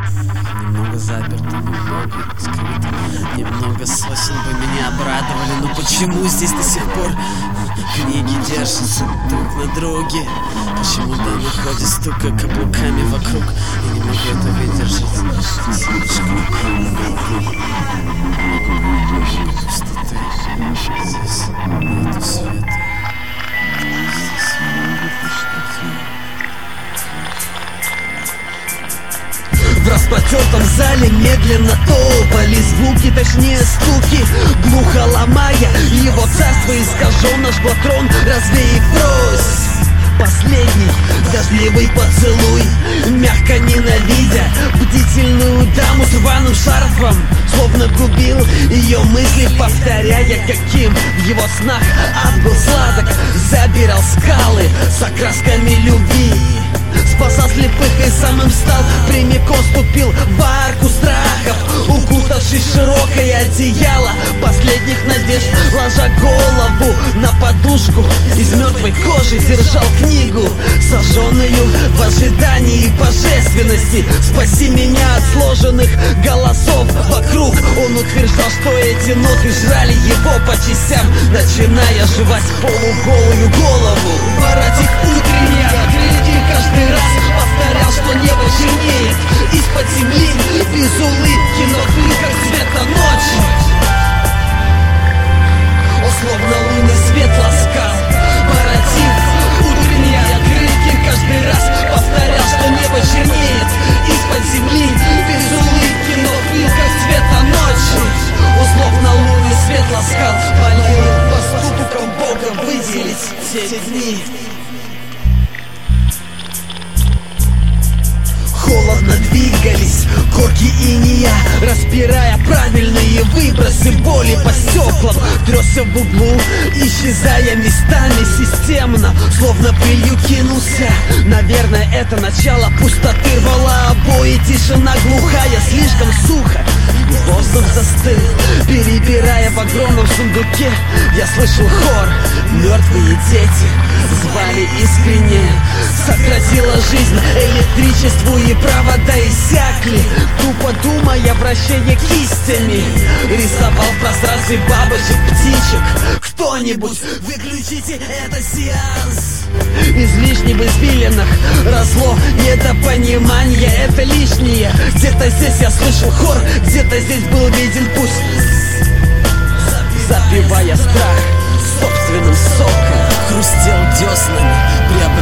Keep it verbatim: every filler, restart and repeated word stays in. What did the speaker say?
Немного заперто, немного скрыто, немного сосен бы меня обрадовали. Но почему здесь до сих пор книги держатся друг на друге? Почему до находит стука каблуками вокруг? Я не могу это выдержать. Слишком пустоты. Здесь нету света. Здесь много пустоты. В распротертом зале медленно топали звуки, точнее стуки, глухо ломая его царство искаженно, жгла трон, развей брось. Последний дождливый поцелуй, мягко ненавидя бдительную даму с рваным шарфом, словно губил ее мысли, повторяя, каким в его снах ад был сладок. Забирал скалы с окрасками любви, спасал слепых и самым стал, прямиком ступил в арку страхов, укутавшись в широкое одеяло последних надежд, ложа голову на подушку, из мертвой кожи держал книгу, сожженную в ожидании божественности. Спаси меня от сложенных голосов вокруг. Он утверждал, что эти ноты жрали его по частям, начиная жевать полуголую голову. Воротик утренний открытий каждый раз повторял, что небо чернеет из-под земли, без улыбки, но ты как света ночи. Он словно лунный свет ласкал. Воротик утренний открытий каждый раз повторял, что небо чернеет из-под земли, без улыбки, но ты как света ночи. Он словно лунный свет ласкал, молил поступком Бога выделить те дни. Холодно двигались корки инея, распирая правильные выбросы боли по стеклам. Тресся в углу, исчезая местами системно, словно пылью кинулся. Наверное, это начало пустоты рвало обои. Тишина глухая, слишком сухо, воздух застыл. Перебирая в огромном сундуке, я слышал хор. Мертвые дети звали искренне. Сократила жизнь электричеству, и провода иссякли. Тупо думая, вращая кистями, рисовал в пространстве бабочек, птичек. Кто-нибудь, выключите этот сеанс. Излишне в извилинах росло недопонимание. Это лишнее. Где-то здесь я слышал хор, где-то здесь был виден пусть, запивая страх собственным соком. Хрустел деснами, приобретая